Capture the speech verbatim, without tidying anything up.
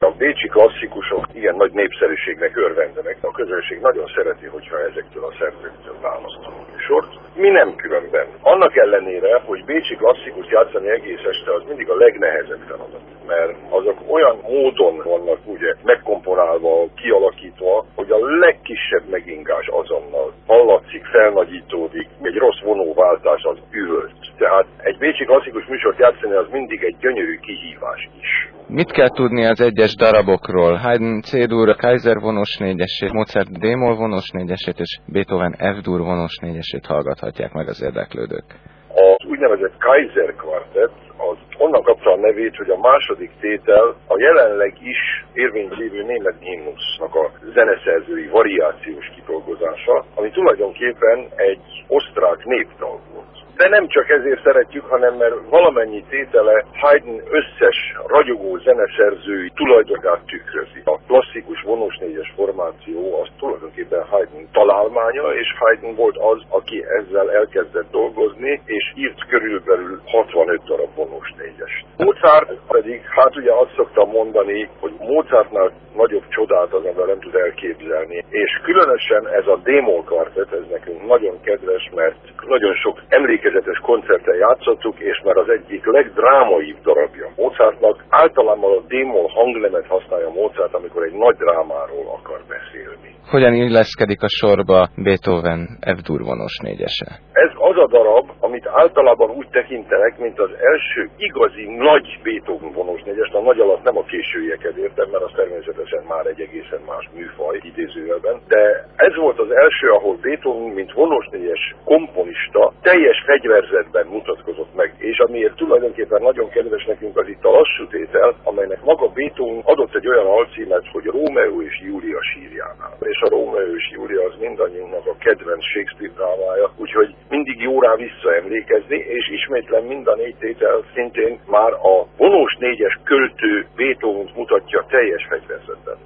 A bécsi klasszikusok igen nagy népszerűségnek örvendenek. A közönség nagyon szereti, hogyha ezektől a szerzőktől választunk sort. Mi nem különben. Annak ellenére, hogy bécsi klasszikust játszani egész este, az mindig a legnehezebb feladat. Mert azok olyan módon vannak ugye megkomponálva, kialakítva, hogy a legkisebb megingás azonnal hallatszik, felnagyítódik, egy rossz vonóváltás az üvölt. Tehát egy bécsi klasszikus műsort játszani az mindig egy gyönyörű kihívás is. Mit kell tudni az egyes darabokról? Haydn C-dur Kaiser vonós négyesét, Mozart D-moll vonós négyesét és Beethoven F-dur vonós négyesét hallgathatják meg az érdeklődők. Az úgynevezett Kaiser kvartett az onnan kapta a nevét, hogy a második tétel a jelenleg is érvényben lévő német himnusznak a zeneszerzői variációs kidolgozása, ami tulajdonképpen egy osztrák népdal volt. De nem csak ezért szeretjük, hanem mert valamennyi tétele Haydn összes ragyogó zeneszerzői tulajdonát tükrözi. A klasszikus vonós négyes formáció az tulajdonképpen Haydn találmánya, és Haydn volt az, aki ezzel elkezdett dolgozni, és írt körülbelül hatvanöt darab vonós négyest. Mozart pedig, hát ugye azt szoktam mondani, hogy Mozartnál nagyobb csodát az ember nem tud elképzelni, és különösen ez a D-moll kvartett, ez nekünk nagyon kedves, mert nagyon sok emlékezetes koncerten játszottuk, és már az egyik legdrámaibb darabja Mozartnak. Általában a D-moll hangnemet használja Mozart, amikor egy nagy drámáról akar beszélni. Hogyan illeszkedik a sorba Beethoven F-dur vonós négyese? Ez az a darab, amit általában úgy tekintenek, mint az első igazi nagy Beethoven vonós négyest. A nagy alatt nem a későieket értem, mert az természetesen már egy egészen más műfaj idézőjelben, de ez volt az első, ahol Beethoven, mint vonós négyes komponista teljes fegyverzetben mutatkozott meg, és amiért tulajdonképpen nagyon kedves nekünk az itt a lassú tétel, amelynek maga Beethoven adott egy olyan alcímet, hogy Rómeó és Júlia sírjánál. És a Rómeó és Júlia az mindannyiunknak a kedvenc Shakespeare drámája, úgyhogy mindig jó rá visszaemlékezni, és ismétlen mind a négy tétel szintén már a vonós négyes költő Beethovent mutatja teljes fegyverzetben.